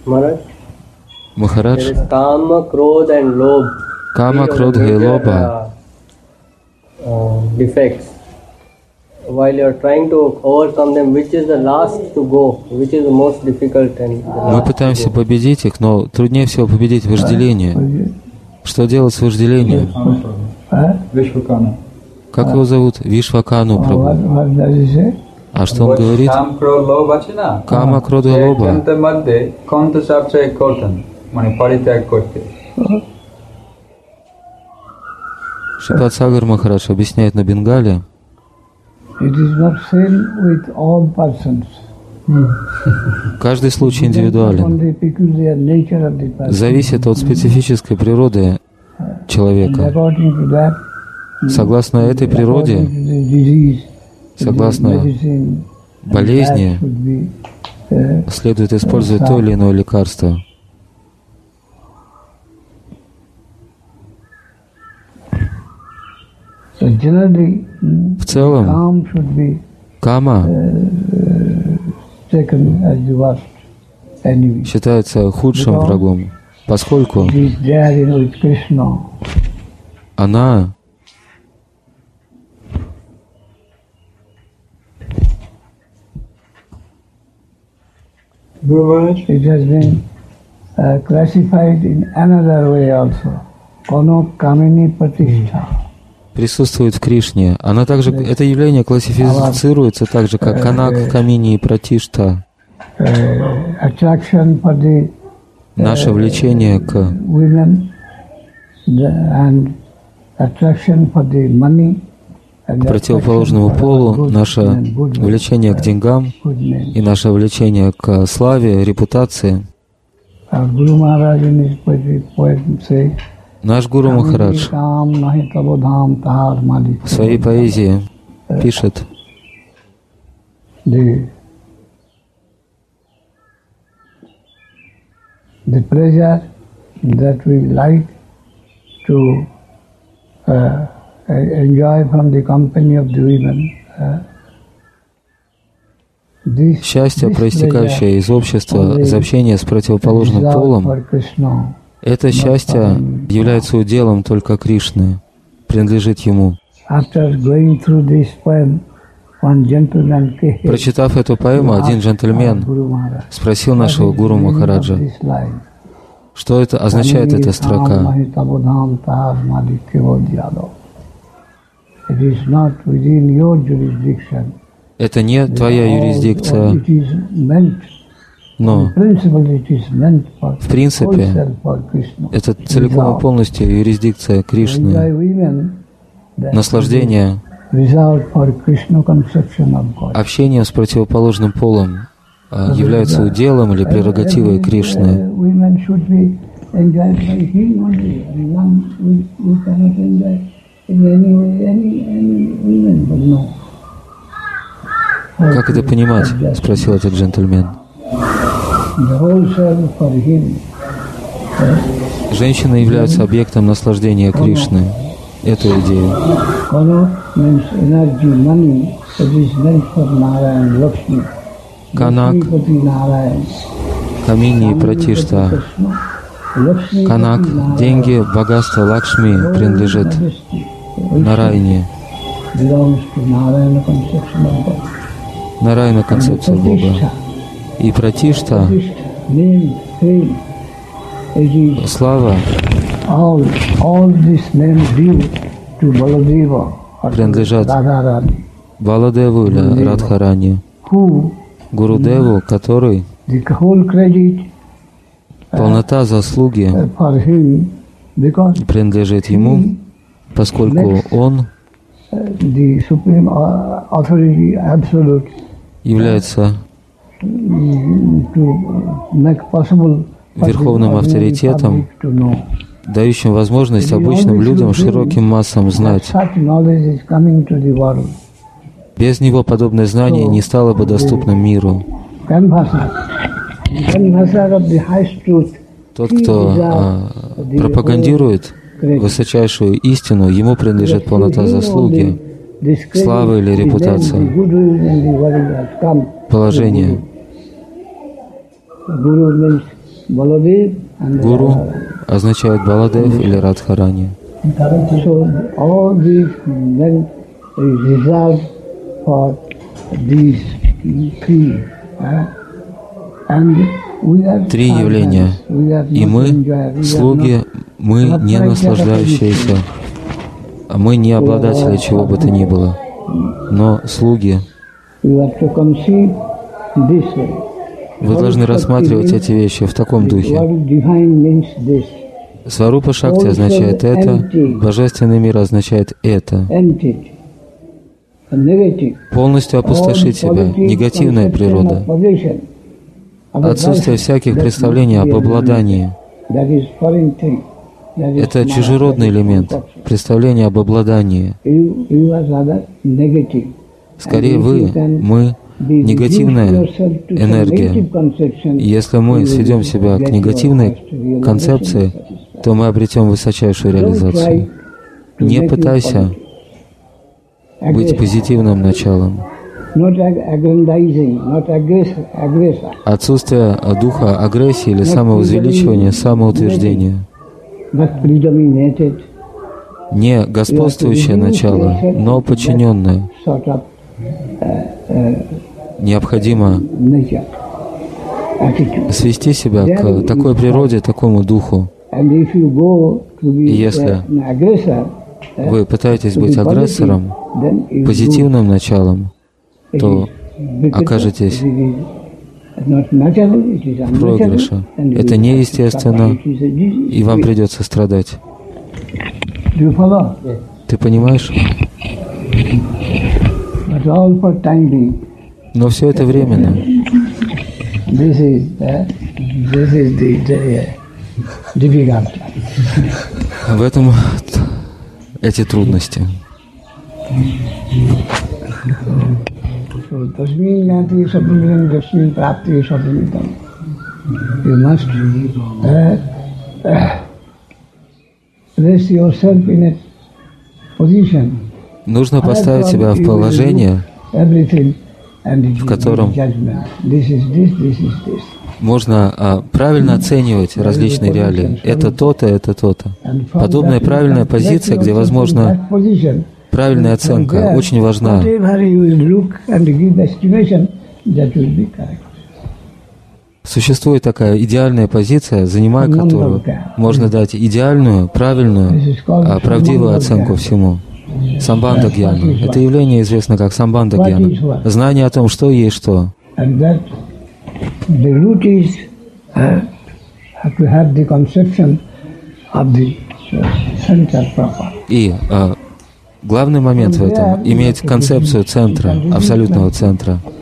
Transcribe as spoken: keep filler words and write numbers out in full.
Махарадж, Kama, Krodha and Lobha. Кама, Кродха и Лоба. Defects. While you are trying to overcome them, which is the last to go, which is the most difficult and the Мы last пытаемся to go? победить их, но труднее всего победить вожделение. Что делать с вожделением? Вишвакана. Как его зовут? Вишвакану Прабху. А что он говорит? Кама, Кродха, Лоба. Шрипад Сагар Махарадж объясняет на Бенгале, каждый случай индивидуален, зависит от специфической природы человека. Согласно этой природе, согласно болезни, следует использовать то или иное лекарство. В целом, кама считается худшим врагом, поскольку она It has been uh, classified in another way also. Kono Kamini Pratishtha. Присутствует в Кришне. Она также, это явление классифицируется так же, как Канак, Камини и Пратишта. Наше влечение к к противоположному полу, наше влечение к деньгам и наше влечение к славе, репутации. Наш Гуру Махарадж в своей поэзии пишет: The, the pleasure that we like to uh, enjoy from the company of the women. Uh, this, Счастье, this проистекающее из общества, из общения с противоположным полом, это счастье является уделом только Кришны, принадлежит Ему. Прочитав эту поэму, один джентльмен спросил нашего Гуру Махараджа, что это означает эта строка. Это не твоя юрисдикция, но в принципе это целиком и полностью юрисдикция Кришны. Наслаждение общением с противоположным полом является уделом или прерогативой Кришны. Как это понимать? — спросил этот джентльмен. Женщины являются объектом наслаждения Кришны. Эту идею. Канак, Камини и Пратишта. Канак, деньги, богатство Лакшми принадлежит Нарайне. Нарайна — концепция Бога. И Пратишта, слава, принадлежат Баладеву или Радхарани, Гурудеву, который полнота заслуги принадлежит ему, поскольку он является верховным авторитетом, дающим возможность обычным людям, широким массам знать. Без него подобное знание не стало бы доступным миру. Тот, кто а, пропагандирует высочайшую истину, ему принадлежит полнота заслуги, славы или репутации, положение. Гуру означает Баладев или Радхарани. So all these then reserved for these three. And we are Три явления. И мы, слуги, мы не наслаждающиеся, а мы не обладатели чего бы то ни было, но слуги. Вы должны рассматривать эти вещи в таком духе. Сварупа Шакти означает это, Божественный мир означает это. Полностью опустошить себя, негативная природа, отсутствие всяких представлений об обладании. Это чужеродный элемент, представление об обладании. Скорее вы, мы, негативная энергия. Если мы сведем себя к негативной концепции, то мы обретем высочайшую реализацию. Не пытайся быть позитивным началом. Отсутствие духа агрессии или самовозвеличивания, самоутверждения. Не господствующее начало, но подчиненное. Необходимо свести себя к такой природе, такому духу. И если вы пытаетесь быть агрессором, позитивным началом, то окажетесь в проигрыше. Это неестественно, и вам придется страдать. Ты понимаешь? Но все это временно. В этом эти трудности. You must uh, uh, place yourself in a position. Нужно поставить себя в положение, в котором можно а, правильно оценивать различные реалии. Это то-то, это то-то. Подобная правильная позиция, где возможно правильная оценка, очень важна. Существует такая идеальная позиция, занимая которую можно дать идеальную, правильную, а правдивую оценку всему. Самбандха гьяна. Это явление известно как самбандха гьяна. Знание о том, что есть что. И а, главный момент в этом — иметь концепцию центра, абсолютного центра.